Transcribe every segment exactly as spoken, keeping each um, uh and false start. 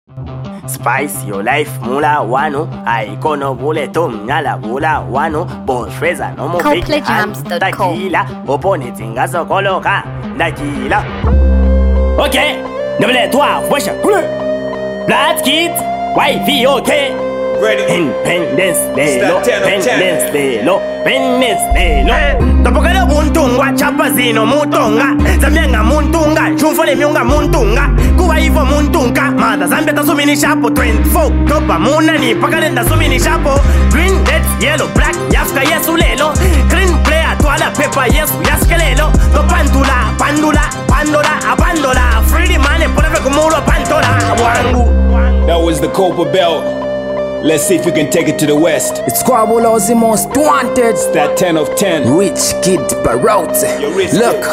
Spice your life mula wano Aikono bule tom nyala bula wano Boss Fraser no mo big hand Takila Opone tingazo koloka Nakila Ok Nebele toi wesh Kule Black Kids Y V O K Independence Day lo Independence Day lo Independence Day lo Topokele muntunga Chapa zino mutunga Zambianga muntunga Chumfole miunga muntunga Kuwa hivo muntunga Mada Zambia ta sumini shapo twenty-four Topa muna ni pakalenda sumini shapo Green, red, yellow, black Yafka yesu lelo Green player Tuala pepper yesu yaskelelo No pandula, pandula, pandola, abandola Freely money Poleve kumulo pantola Wangu That was the Copper Belt. Let's see if we can take it to the west. It's Squabble's the most wanted. It's that ten of ten. Rich Kid Barote. Look,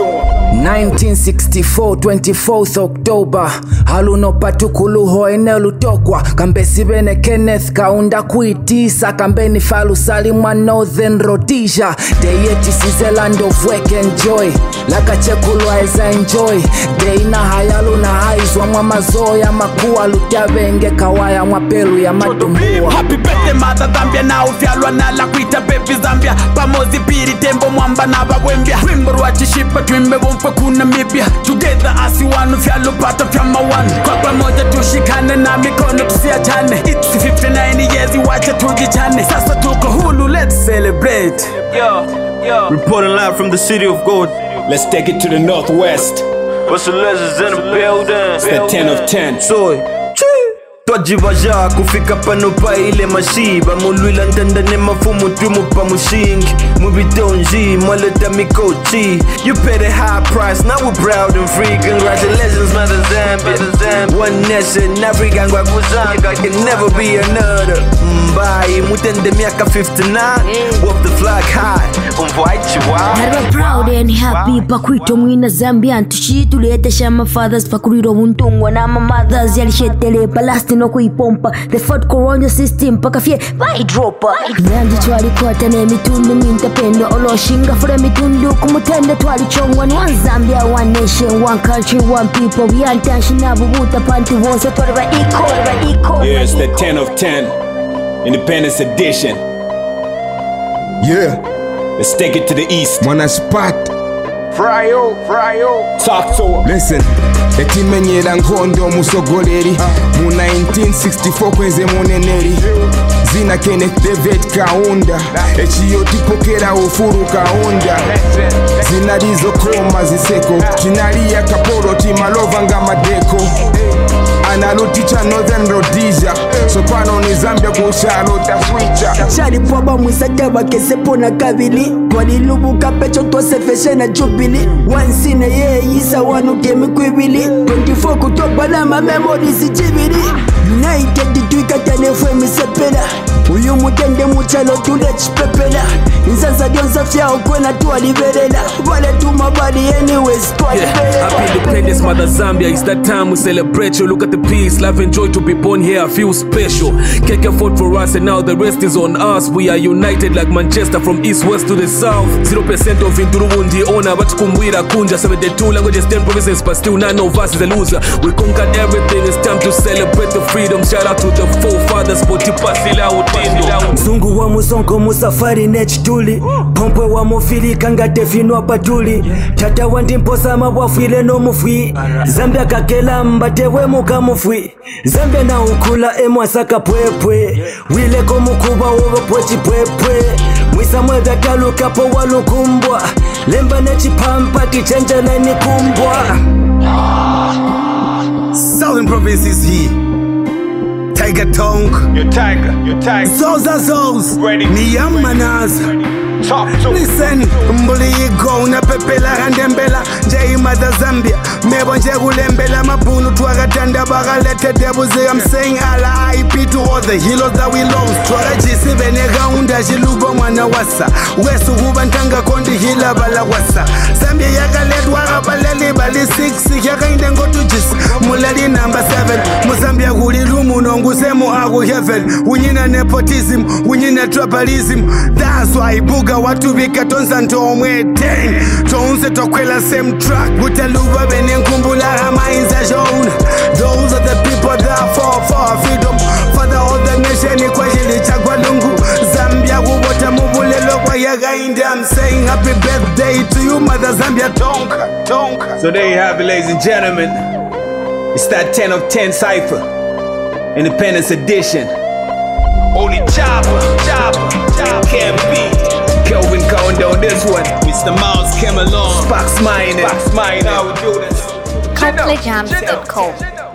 nineteen sixty-four, twenty-fourth October. Haluno patukulu hoene lutokwa. Kambesi bene Kenneth kaunda kuitisa. Kambeni falu salimwa Northern Rhodesia. Deyeti size land of work and joy. Laka chekulwa eza enjoy. Deina hayalu na haizwa mwa mazoya makuwa lutabenge kawaya mwapelu ya madu. Happy birthday Mother Zambia na ufyalwa na la kuita baby Zambia Pamozi piri tembo mwamba na babwembia Wimbo ruachishipa tuimbe bomfwe kuna mibia Together asi one ufyalo pata fyama one Kwa pamoja tushikane na mikono tusiachane It's fifty-nine years iwache tujichane Sasa tuko hulu let's celebrate Yo, yo Reporting live from the city of gold. Let's take it to the northwest. What's the legends in the building? It's the ten of ten. Soy Twajivaja kufika pano pa ile mashiba Mulwila ntandane mafumu tumu pa mushingi Mubitonji, maleta mikochi You paid a high price, now we're proud and free Congratulations Mother Zambia One nation, African kwa kuzanga Can never be another Mbai, mutende miaka fifty-nine Whoop the flag high, umvai chiwa Harba proud and happy Pakwito mwina Zambia Ntushi tulete shama fathers Pakuriro untungwa na mothers Yalishetele palasti no kuipompa The Ford Corona system paka fie vai dropa Nyanji twali kwata ne mitundu minta pendo Oloshinga fure mitundu kumutende twali chongwa One Zambia, one nation, one country, one people We are intentional bubuta panti wonse twali ba equal Yeah, it's the ten of ten Independence Edition. Yeah. Let's take it to the east. Mwana spot Fryo, Fryo Talk to him. Listen Etimenyera nkondo musogoleri Mu nineteen sixty-four kwenze muneneri Zina Kenneth David Kaunda Echiyo tipokera ufuru Kaunda Zina rizo koma ziseko Chinari ya kaporo timalova nga madeko Analuticha Northern Rhodesia So pano ni Zambia kushalo taswicha Shari poba mwisateba kesepo na kabili Twalilubuka pecho twasefeshe na jubili Wansine ye isa wanu kemi kwibili twenty-four kutopa na ma memories jibili United tuika tenefwe misepela Uyu mutende muchalo tulech pepela Nzaza dionza fya ukwena tuwaliberela Wale tumabadi anyways tuwaliberela Happy Independence Mother Zambia, it's that time we celebrate you. Look at the peace, love and joy to be born here, I feel special. Keke fought for us and now the rest is on us. We are united like Manchester from east west to the south. Zero percent of Indurubundi owner, but kumwira kunja. Seventy-two languages, ten provinces, but still none of us is a loser. We conquered everything, it's time to celebrate the freedom. Shout out to the forefathers, Potipa Sila Utindo. Mzungu wa muzongo musafari nechituli Pompwe wa mufili kangate finwa patuli Tata wandimposa mabwafile no mufwi Zambia kakela mbatewe muka mufwi Zambia na ukula emwasaka pwepwe Wileko mukuba wobo pwechi pwepwe Mwisa mwega kaluka po walukumbwa Lemba nechipampa tichenja na nikumbwa Southern provinces here Tiger tongue, your tiger, your tiger. Zoza Zoz, Niyam Manaza. Talk to Listen, mbuli go na pepela randembela Jai Mother Zambia, mebo nje kulembela Mabunu tuwagatanda bagalete debuzi I'm saying ala I P to all the heroes that we lost Twagajisi bene gaunda jilubo mwana wasa Wesu hubantanga kondi hila bala wasa Zambia yagaledwa rabaleli bali six Yaka inde ngotu jis, mulali number seven Muzambia gulilu munongu semu agu heaven Unyina nepotism, unyina tribalism That's why buga watu bikatonza ntomwe ten Tonse tokwela same track Butaluba bene nkumbula hama inza jona Those are the people that birthday, I'm saying happy birthday to you, Mother Zambia. Tonka, tonka. So there you have it, ladies and gentlemen. It's that ten of ten cipher, Independence Edition. Only Chopper, Chopper, Chopper can't beat. Kelvin Kondo on this one. Mister Mouse came along. Spock's mine, Spock's mine. How we do this? Coldplay Jams dot com